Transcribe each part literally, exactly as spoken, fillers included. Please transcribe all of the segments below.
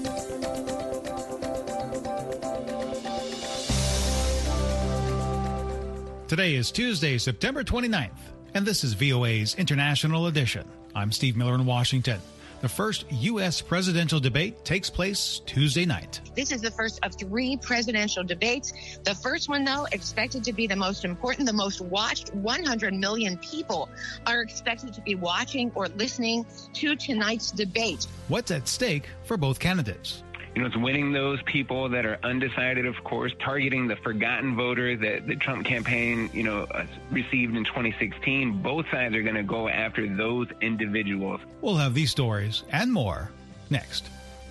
Today is Tuesday, September twenty-ninth, and this is V O A's International Edition. I'm Steve Miller in Washington. The first U S presidential debate takes place Tuesday night. This is the first of three presidential debates. The first one, though, expected to be the most important, the most watched. one hundred million people are expected to be watching or listening to tonight's debate. What's at stake for both candidates? You know, it's winning those people that are undecided, of course, targeting the forgotten voter that the Trump campaign, you know, uh, received in twenty sixteen. Both sides are going to go after those individuals. We'll have these stories and more next.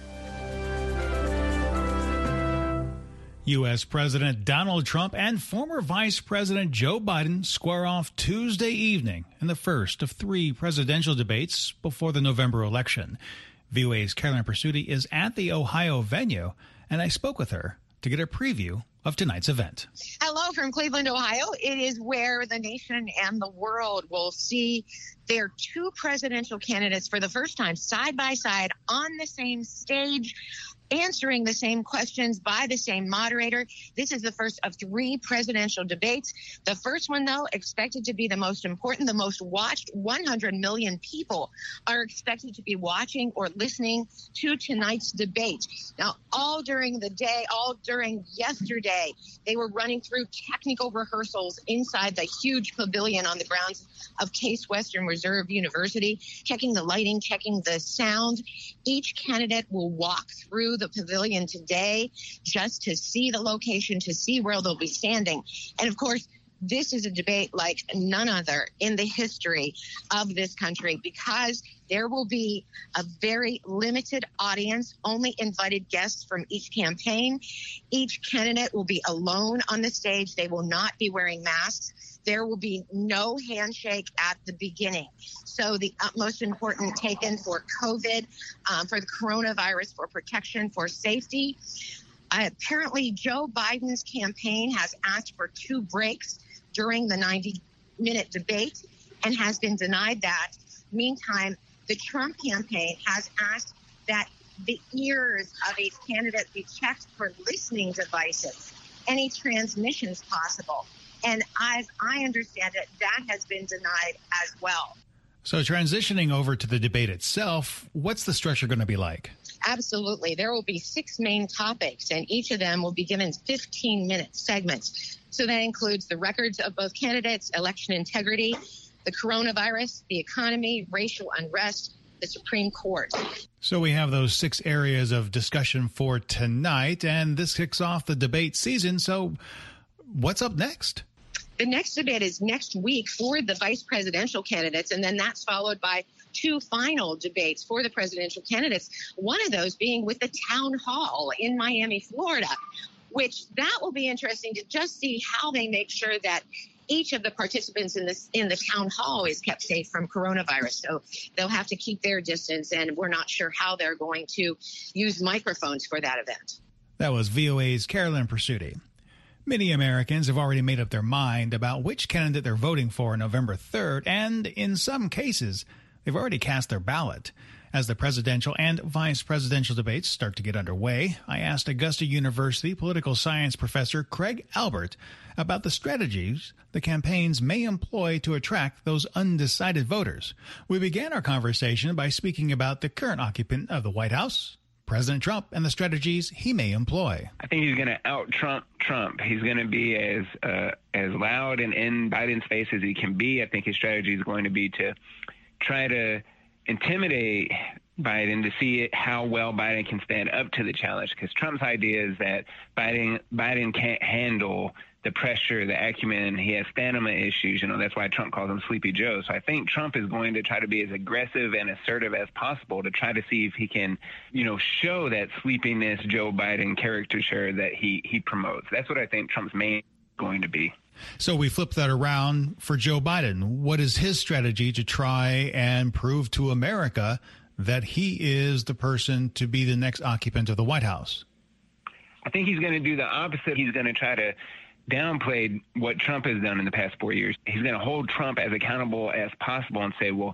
U S. President Donald Trump and former Vice President Joe Biden square off Tuesday evening in the first of three presidential debates before the November election. V O A's Carolyn Pursuti is at the Ohio venue, and I spoke with her to get a preview of tonight's event. Hello from Cleveland, Ohio. It is where the nation and the world will see their two presidential candidates for the first time side by side on the same stage, answering the same questions by the same moderator. This is the first of three presidential debates. The first one, though, expected to be the most important, the most watched. one hundred million people are expected to be watching or listening to tonight's debate. Now, all during the day, all during yesterday, they were running through technical rehearsals inside the huge pavilion on the grounds of Case Western Reserve University, checking the lighting, checking the sound. Each candidate will walk through the pavilion today just to see the location, to see where they'll be standing. And of course, this is a debate like none other in the history of this country because there will be a very limited audience, only invited guests from each campaign. Each candidate will be alone on the stage. They will not be wearing masks. There will be no handshake at the beginning. So the utmost important taken for COVID, um, for the coronavirus, for protection, for safety. Uh, apparently, Joe Biden's campaign has asked for two breaks during the ninety-minute debate and has been denied that. Meantime, the Trump campaign has asked that the ears of each candidate be checked for listening devices, any transmissions possible. And as I understand it, that has been denied as well. So transitioning over to the debate itself, what's the structure going to be like? Absolutely. There will be six main topics, and each of them will be given fifteen-minute segments. So that includes the records of both candidates, election integrity, the coronavirus, the economy, racial unrest, the Supreme Court. So we have those six areas of discussion for tonight, and this kicks off the debate season. So what's up next? The next debate is next week for the vice presidential candidates, and then that's followed by two final debates for the presidential candidates, one of those being with the town hall in Miami, Florida, which that will be interesting to just see how they make sure that each of the participants in this in the town hall is kept safe from coronavirus. So they'll have to keep their distance, and we're not sure how they're going to use microphones for that event. That was V O A's Carolyn Pursuti. Many Americans have already made up their mind about which candidate they're voting for on November third, and in some cases, they've already cast their ballot. As the presidential and vice presidential debates start to get underway, I asked Augusta University political science professor Craig Albert about the strategies the campaigns may employ to attract those undecided voters. We began our conversation by speaking about the current occupant of the White House, President Trump, and the strategies he may employ. I think he's going to out-Trump Trump. He's going to be as uh, as loud and in Biden's face as he can be. I think his strategy is going to be to try to intimidate Biden to see how well Biden can stand up to the challenge, because Trump's idea is that Biden Biden can't handle the pressure, the acumen. He has stamina issues. You know, that's why Trump calls him Sleepy Joe. So I think Trump is going to try to be as aggressive and assertive as possible to try to see if he can, you know, show that sleepiness Joe Biden caricature that he, he promotes. That's what I think Trump's main going to be. So we flip that around for Joe Biden. What is his strategy to try and prove to America that he is the person to be the next occupant of the White House? I think he's going to do the opposite. He's going to try to downplay what Trump has done in the past four years. He's going to hold Trump as accountable as possible and say, well,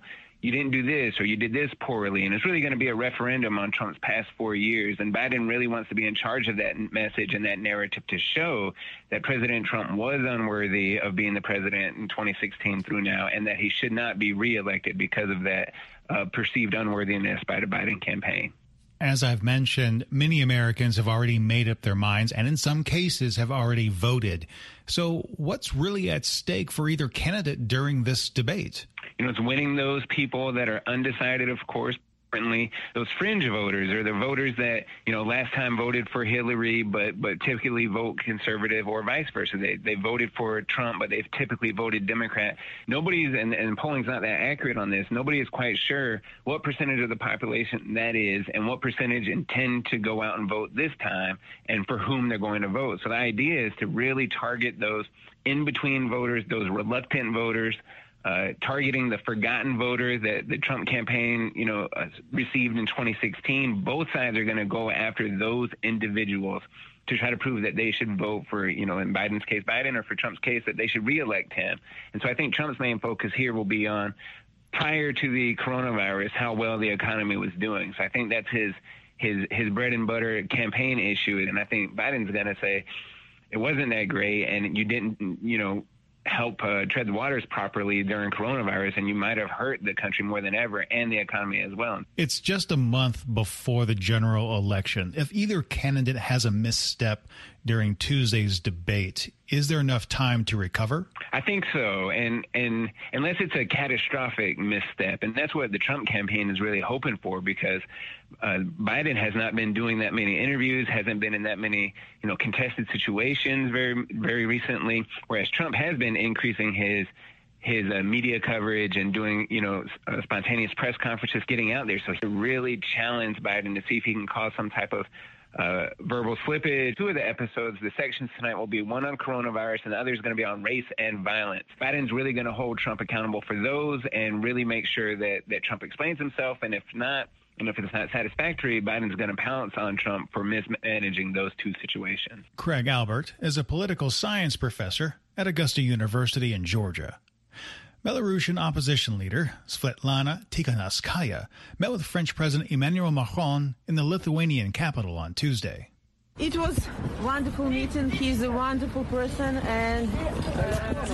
you didn't do this or you did this poorly. And it's really going to be a referendum on Trump's past four years. And Biden really wants to be in charge of that message and that narrative to show that President Trump was unworthy of being the president in twenty sixteen through now, and that he should not be reelected because of that uh, perceived unworthiness by the Biden campaign. As I've mentioned, many Americans have already made up their minds and in some cases have already voted. So what's really at stake for either candidate during this debate? You know, it's winning those people that are undecided, of course. Differently, those fringe voters or the voters that, you know, last time voted for Hillary, but but typically vote conservative, or vice versa. They they voted for Trump, but they've typically voted Democrat. Nobody's, and, and polling's not that accurate on this, nobody is quite sure what percentage of the population that is and what percentage intend to go out and vote this time and for whom they're going to vote. So the idea is to really target those in-between voters, those reluctant voters, Uh, targeting the forgotten voter that the Trump campaign, you know, uh, received in twenty sixteen. Both sides are going to go after those individuals to try to prove that they should vote for, you know, in Biden's case, Biden, or for Trump's case, that they should reelect him. And so I think Trump's main focus here will be on, prior to the coronavirus, how well the economy was doing. So I think that's his his his bread and butter campaign issue. And I think Biden's going to say it wasn't that great, and you didn't, you know, help uh, tread the waters properly during coronavirus, and you might have hurt the country more than ever and the economy as well. It's just a month before the general election. If either candidate has a misstep during Tuesday's debate, is there enough time to recover? I think so, and and unless it's a catastrophic misstep, and that's what the Trump campaign is really hoping for, because uh, Biden has not been doing that many interviews, hasn't been in that many, you know, contested situations very very recently, whereas Trump has been increasing his his uh, media coverage and doing, you know, uh, spontaneous press conferences, getting out there. So he really challenged Biden to see if he can cause some type of Uh, verbal slippage. Two of the episodes, the sections tonight, will be one on coronavirus and the other is going to be on race and violence. Biden's really going to hold Trump accountable for those and really make sure that, that Trump explains himself. And if not, and if it's not satisfactory, Biden's going to pounce on Trump for mismanaging those two situations. Craig Albert is a political science professor at Augusta University in Georgia. Belarusian opposition leader Svetlana Tikhanovskaya met with French President Emmanuel Macron in the Lithuanian capital on Tuesday. It was a wonderful meeting. He's a wonderful person, and uh,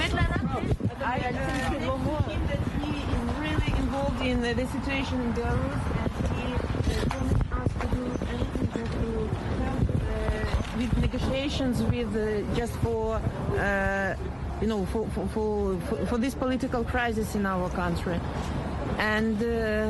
I think him that he is really involved in the situation in Belarus, and he uh, promised us to do anything just to help uh, with negotiations with uh, just for. Uh, you know, for, for, for, for this political crisis in our country. And uh,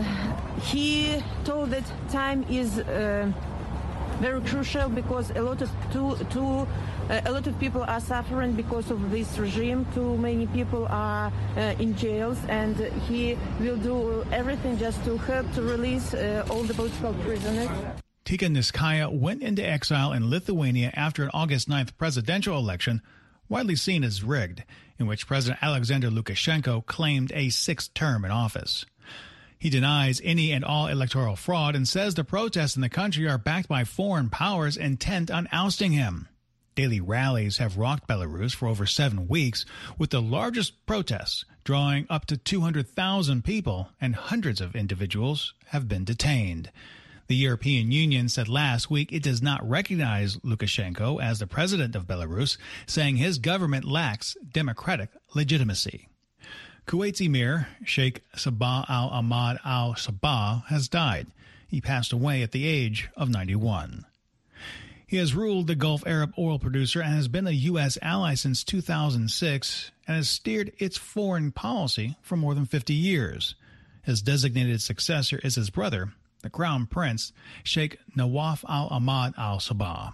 he told that time is uh, very crucial because a lot of too, too, uh, a lot of people are suffering because of this regime. Too many people are uh, in jails, and he will do everything just to help to release uh, all the political prisoners. Tikhanovskaya went into exile in Lithuania after an August ninth presidential election widely seen as rigged, in which President Alexander Lukashenko claimed a sixth term in office. He denies any and all electoral fraud and says the protests in the country are backed by foreign powers intent on ousting him. Daily rallies have rocked Belarus for over seven weeks, with the largest protests drawing up to two hundred thousand people, and hundreds of individuals have been detained. The European Union said last week it does not recognize Lukashenko as the president of Belarus, saying his government lacks democratic legitimacy. Kuwait's emir, Sheikh Sabah al-Ahmad al-Sabah, has died. He passed away at the age of ninety-one. He has ruled the Gulf Arab oil producer and has been a U S ally since two thousand six and has steered its foreign policy for more than fifty years. His designated successor is his brother, the Crown Prince, Sheikh Nawaf al-Ahmad al-Sabah.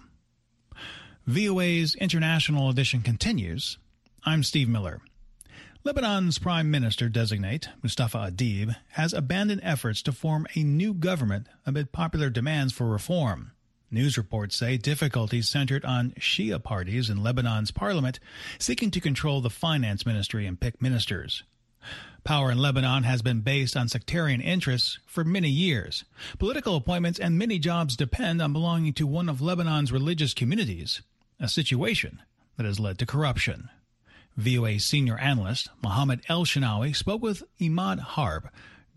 V O A's International Edition continues. I'm Steve Miller. Lebanon's Prime Minister-designate, Mustafa Adib, has abandoned efforts to form a new government amid popular demands for reform. News reports say difficulties centered on Shia parties in Lebanon's parliament seeking to control the finance ministry and pick ministers. Power in Lebanon has been based on sectarian interests for many years. Political appointments and many jobs depend on belonging to one of Lebanon's religious communities, a situation that has led to corruption. V O A senior analyst Mohammed El-Shinawi spoke with Imad Harb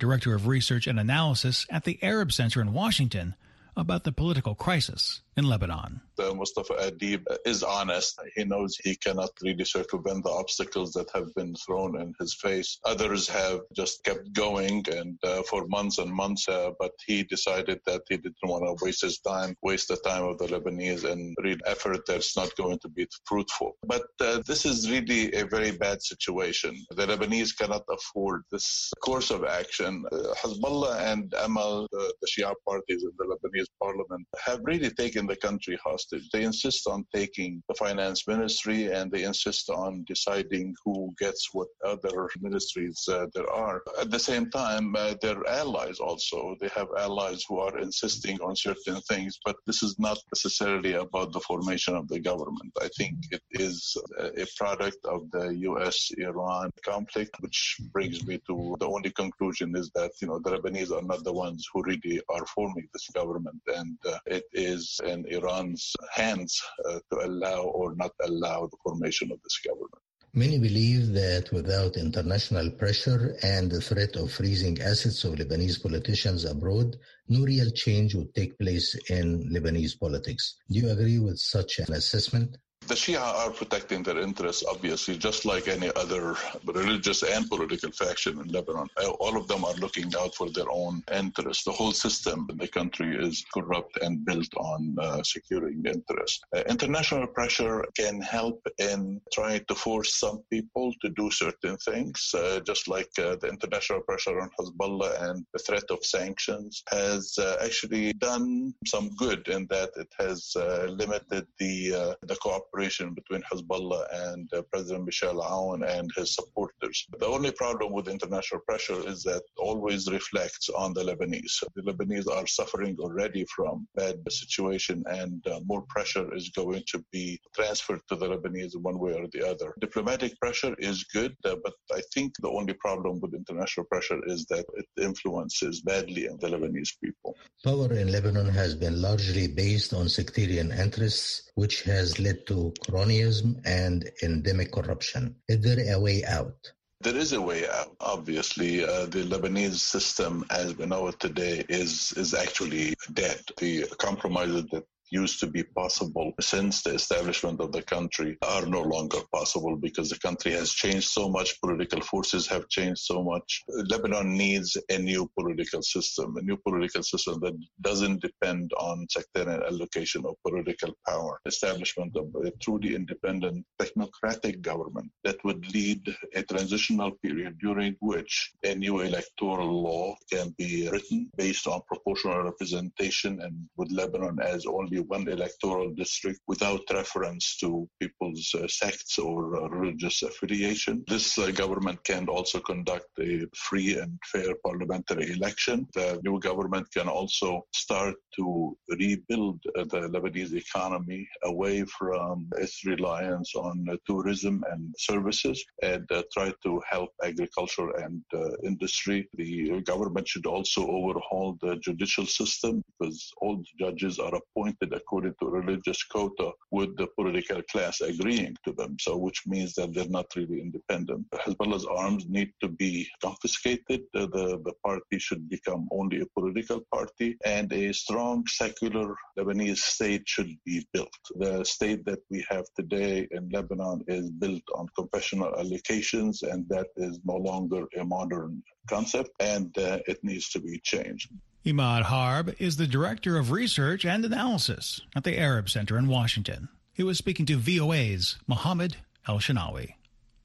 Director of Research and Analysis at the Arab Center in Washington, about the political crisis in Lebanon. Uh, Mustafa Adib is honest. He knows he cannot really circumvent the obstacles that have been thrown in his face. Others have just kept going and uh, for months and months, uh, but he decided that he didn't want to waste his time, waste the time of the Lebanese and real effort that's not going to be fruitful. But uh, this is really a very bad situation. The Lebanese cannot afford this course of action. Uh, Hezbollah and Amal, uh, the Shia parties in the Lebanese parliament, have really taken the country hostage. They insist on taking the finance ministry and they insist on deciding who gets what other ministries uh, there are. At the same time, uh, they're allies also. They have allies who are insisting on certain things, but this is not necessarily about the formation of the government. I think it is a product of the U S Iran conflict, which brings me to the only conclusion is that, you know, the Lebanese are not the ones who really are forming this government, and uh, it is in Iran's hands uh, to allow or not allow the formation of this government. Many believe that without international pressure and the threat of freezing assets of Lebanese politicians abroad, no real change would take place in Lebanese politics. Do you agree with such an assessment? The Shia are protecting their interests, obviously, just like any other religious and political faction in Lebanon. All of them are looking out for their own interests. The whole system in the country is corrupt and built on uh, securing interests. Uh, international pressure can help in trying to force some people to do certain things, uh, just like uh, the international pressure on Hezbollah and the threat of sanctions has uh, actually done some good in that it has uh, limited the, uh, the cooperation between Hezbollah and uh, President Michel Aoun and his supporters. The only problem with international pressure is that it always reflects on the Lebanese. The Lebanese are suffering already from bad situation, and uh, more pressure is going to be transferred to the Lebanese one way or the other. Diplomatic pressure is good, uh, but I think the only problem with international pressure is that it influences badly the Lebanese people. Power in Lebanon has been largely based on sectarian interests, which has led to cronyism and endemic corruption. Is there a way out? There is a way out. Obviously, uh, the Lebanese system, as we know it today, is is actually dead. The compromises that used to be possible since the establishment of the country are no longer possible because the country has changed so much, political forces have changed so much. Lebanon needs a new political system, a new political system that doesn't depend on sectarian allocation of political power, establishment of a truly independent technocratic government that would lead a transitional period during which a new electoral law can be written based on proportional representation, and with Lebanon as only one electoral district without reference to people's uh, sects or uh, religious affiliation. This uh, government can also conduct a free and fair parliamentary election. The new government can also start to rebuild uh, the Lebanese economy away from its reliance on uh, tourism and services and uh, try to help agriculture and uh, industry. The government should also overhaul the judicial system because all the judges are appointed according to a religious quota with the political class agreeing to them, so which means that they're not really independent. Hezbollah's arms need to be confiscated. The, the, the party should become only a political party, and a strong secular Lebanese state should be built. The state that we have today in Lebanon is built on confessional allocations, and that is no longer a modern concept, and uh, it needs to be changed. Imad Harb is the Director of Research and Analysis at the Arab Center in Washington. He was speaking to V O A's Mohammed El-Shanawi.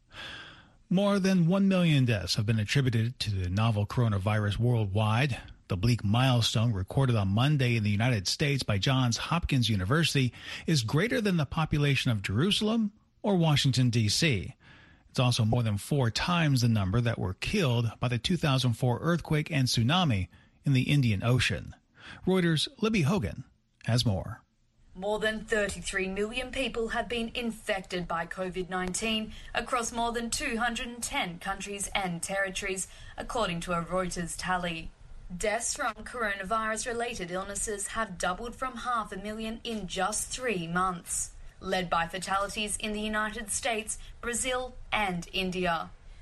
More than one million deaths have been attributed to the novel coronavirus worldwide. The bleak milestone recorded on Monday in the United States by Johns Hopkins University is greater than the population of Jerusalem or Washington, D C It's also more than four times the number that were killed by the two thousand four earthquake and tsunami in the Indian Ocean. Reuters' Libby Hogan has more. More than thirty-three million people have been infected by COVID nineteen across more than two hundred ten countries and territories, according to a Reuters tally. Deaths from coronavirus-related illnesses have doubled from half a million in just three months, led by fatalities in the United States, Brazil and India.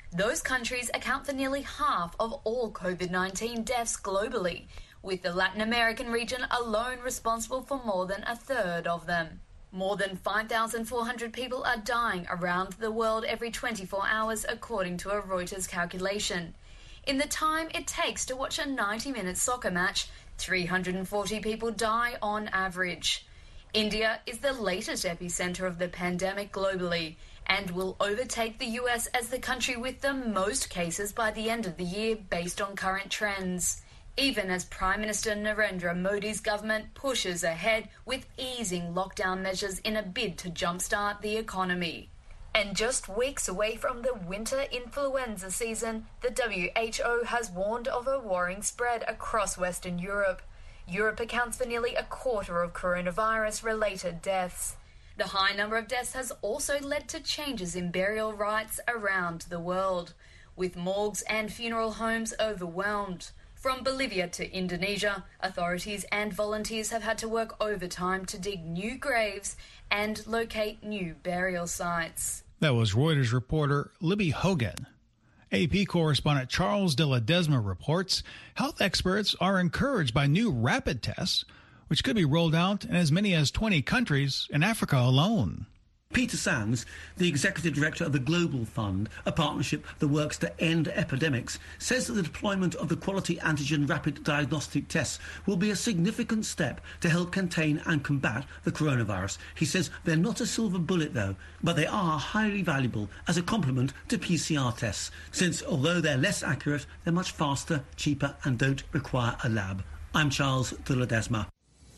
Those countries account for nearly half of all COVID nineteen deaths globally, with the Latin American region alone responsible for more than a third of them. More than five thousand four hundred people are dying around the world every twenty-four hours, according to a Reuters calculation. In the time it takes to watch a ninety-minute soccer match, three hundred forty people die on average. India is the latest epicenter of the pandemic globally and will overtake the U S as the country with the most cases by the end of the year based on current trends, even as Prime Minister Narendra Modi's government pushes ahead with easing lockdown measures in a bid to jumpstart the economy. And just weeks away from the winter influenza season, the W H O has warned of a worrying spread across Western Europe. Europe accounts for nearly a quarter of coronavirus-related deaths. The high number of deaths has also led to changes in burial rites around the world, with morgues and funeral homes overwhelmed. From Bolivia to Indonesia, authorities and volunteers have had to work overtime to dig new graves and locate new burial sites. That was Reuters reporter Libby Hogan. A P correspondent Charles de Ledesma reports health experts are encouraged by new rapid tests, which could be rolled out in as many as twenty countries in Africa alone. Peter Sands, the executive director of the Global Fund, a partnership that works to end epidemics, says that the deployment of the quality antigen rapid diagnostic tests will be a significant step to help contain and combat the coronavirus. He says they're not a silver bullet, though, but they are highly valuable as a complement to P C R tests, since although they're less accurate, they're much faster, cheaper and don't require a lab. I'm Charles de Ledesma.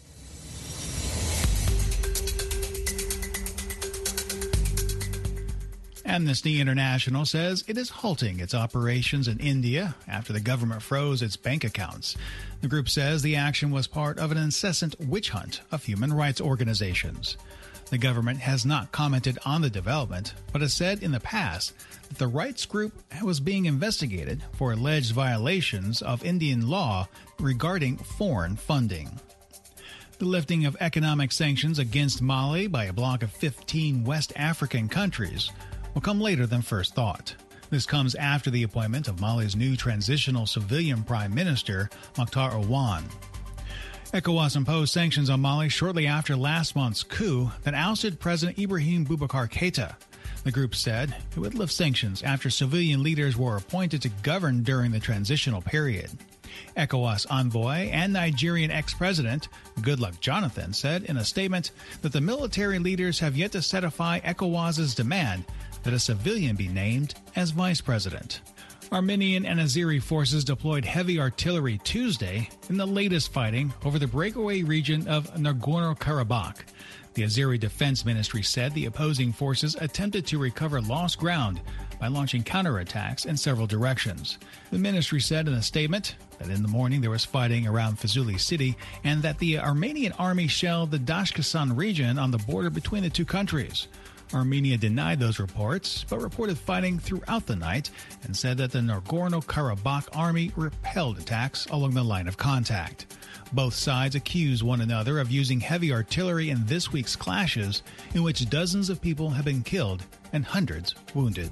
Amnesty International says it is halting its operations in India after the government froze its bank accounts. The group says the action was part of an incessant witch hunt of human rights organizations. The government has not commented on the development, but has said in the past that the rights group was being investigated for alleged violations of Indian law regarding foreign funding. The lifting of economic sanctions against Mali by a bloc of fifteen West African countries will come later than first thought. This comes after the appointment of Mali's new transitional civilian prime minister, Mokhtar Owan. ECOWAS imposed sanctions on Mali shortly after last month's coup that ousted President Ibrahim Boubacar Keïta. The group said it would lift sanctions after civilian leaders were appointed to govern during the transitional period. ECOWAS envoy and Nigerian ex-president Goodluck Jonathan said in a statement that the military leaders have yet to satisfy ECOWAS's demand that a civilian be named as vice president. Armenian and Azeri forces deployed heavy artillery Tuesday in the latest fighting over the breakaway region of Nagorno-Karabakh. The Azeri Defense Ministry said the opposing forces attempted to recover lost ground by launching counterattacks in several directions. The ministry said in a statement that in the morning there was fighting around Fuzuli city and that the Armenian army shelled the Dashkasan region on the border between the two countries. Armenia denied those reports, but reported fighting throughout the night and said that the Nagorno-Karabakh army repelled attacks along the line of contact. Both sides accused one another of using heavy artillery in this week's clashes, in which dozens of people have been killed and hundreds wounded.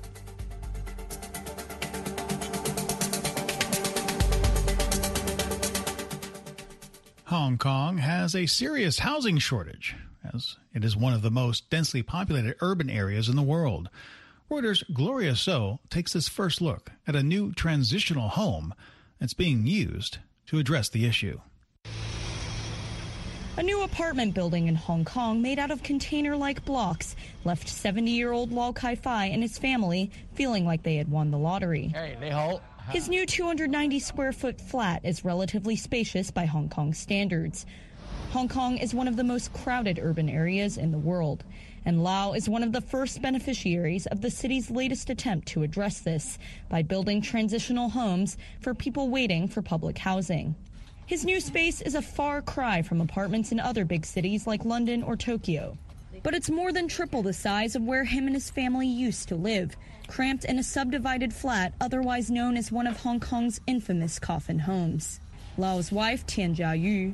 Hong Kong has a serious housing shortage, as it is one of the most densely populated urban areas in the world. Reuters' Gloria So takes this first look at a new transitional home that's being used to address the issue. A new apartment building in Hong Kong made out of container-like blocks left seventy-year-old Lau Kai-Fai and his family feeling like they had won the lottery. Hey, they hold. His new two hundred ninety square foot flat is relatively spacious by Hong Kong standards. Hong Kong is one of the most crowded urban areas in the world, and Lau is one of the first beneficiaries of the city's latest attempt to address this by building transitional homes for people waiting for public housing. His new space is a far cry from apartments in other big cities like London or Tokyo. But it's more than triple the size of where him and his family used to live, cramped in a subdivided flat otherwise known as one of Hong Kong's infamous coffin homes. Lau's wife, Tian Jiayu.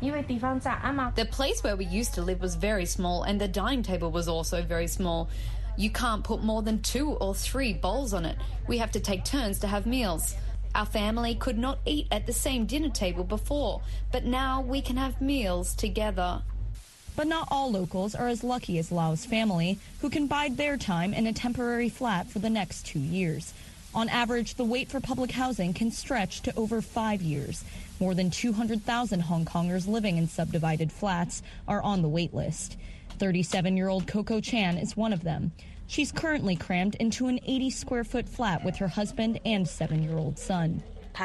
The place where we used to live was very small, and the dining table was also very small. You can't put more than two or three bowls on it. We have to take turns to have meals. Our family could not eat at the same dinner table before, but now we can have meals together. But not all locals are as lucky as Lau's family, who can bide their time in a temporary flat for the next two years. On average, the wait for public housing can stretch to over five years. More than two hundred thousand Hong Kongers living in subdivided flats are on the wait list. thirty-seven-year-old Coco Chan is one of them. She's currently crammed into an eighty square foot flat with her husband and seven-year-old son.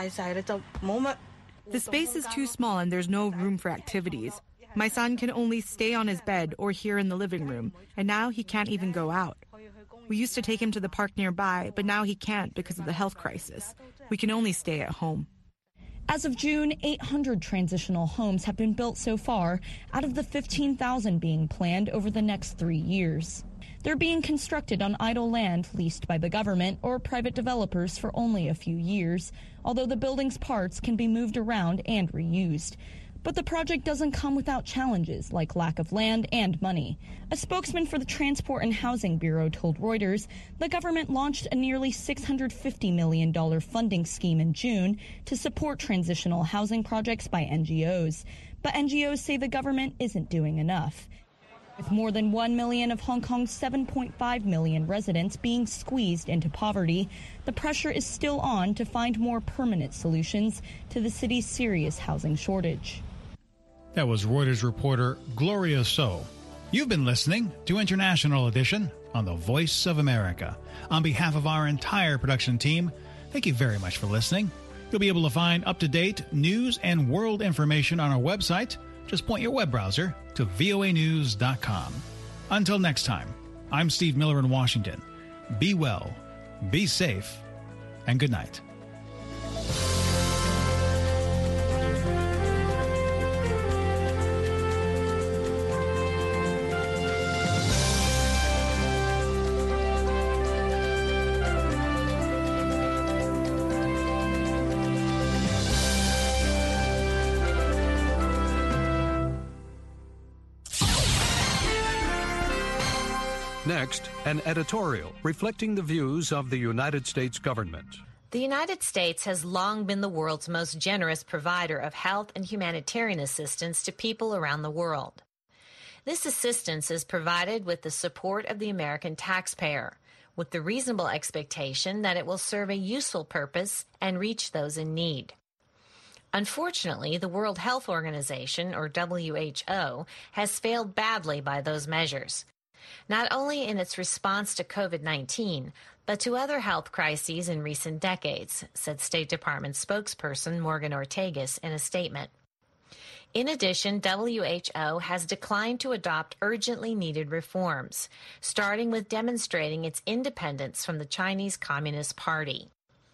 The space is too small and there's no room for activities. My son can only stay on his bed or here in the living room, and now he can't even go out. We used to take him to the park nearby, but now he can't because of the health crisis. We can only stay at home. As of June, eight hundred transitional homes have been built so far, out of the fifteen thousand being planned over the next three years. They're being constructed on idle land leased by the government or private developers for only a few years, although the building's parts can be moved around and reused. But the project doesn't come without challenges like lack of land and money. A spokesman for the Transport and Housing Bureau told Reuters the government launched a nearly six hundred fifty million dollars funding scheme in June to support transitional housing projects by N G Os. But N G Os say the government isn't doing enough. With more than one million of Hong Kong's seven point five million residents being squeezed into poverty, the pressure is still on to find more permanent solutions to the city's serious housing shortage. That was Reuters reporter Gloria So. You've been listening to International Edition on the Voice of America. On behalf of our entire production team, thank you very much for listening. You'll be able to find up-to-date news and world information on our website. Just point your web browser to V O A news dot com. Until next time, I'm Steve Miller in Washington. Be well, be safe, and good night. Next, an editorial reflecting the views of the United States government. The United States has long been the world's most generous provider of health and humanitarian assistance to people around the world. This assistance is provided with the support of the American taxpayer, with the reasonable expectation that it will serve a useful purpose and reach those in need. Unfortunately, the World Health Organization, or W H O, has failed badly by those measures, not only in its response to COVID nineteen, but to other health crises in recent decades, said State Department spokesperson Morgan Ortagus in a statement. In addition, W H O has declined to adopt urgently needed reforms, starting with demonstrating its independence from the Chinese Communist Party.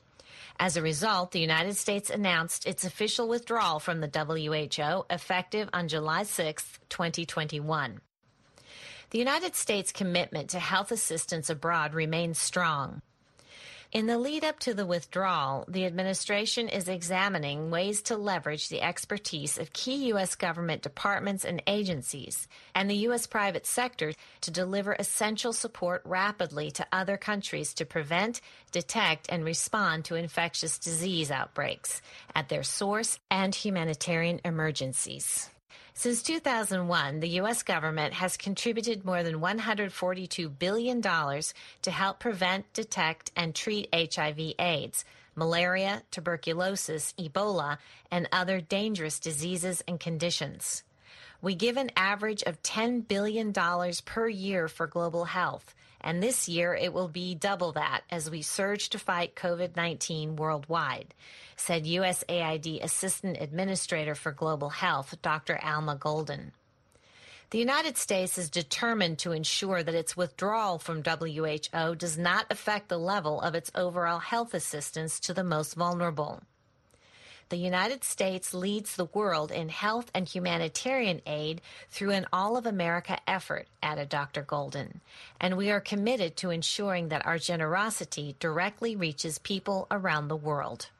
As a result, the United States announced its official withdrawal from the W H O effective on July sixth, twenty twenty-one. The United States' commitment to health assistance abroad remains strong. In the lead-up to the withdrawal, the administration is examining ways to leverage the expertise of key U S government departments and agencies and the U S private sector to deliver essential support rapidly to other countries to prevent, detect, and respond to infectious disease outbreaks at their source and humanitarian emergencies. Since two thousand one, the U S government has contributed more than one hundred forty-two billion dollars to help prevent, detect, and treat H I V AIDS, malaria, tuberculosis, Ebola, and other dangerous diseases and conditions. We give an average of ten billion dollars per year for global health, and this year it will be double that as we surge to fight COVID nineteen worldwide, said U S A I D Assistant Administrator for Global Health, Doctor Alma Golden. The United States is determined to ensure that its withdrawal from W H O does not affect the level of its overall health assistance to the most vulnerable. The United States leads the world in health and humanitarian aid through an all-of-America effort, added Doctor Golden, and we are committed to ensuring that our generosity directly reaches people around the world.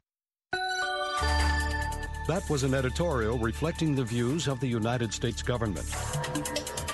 That was an editorial reflecting the views of the United States government.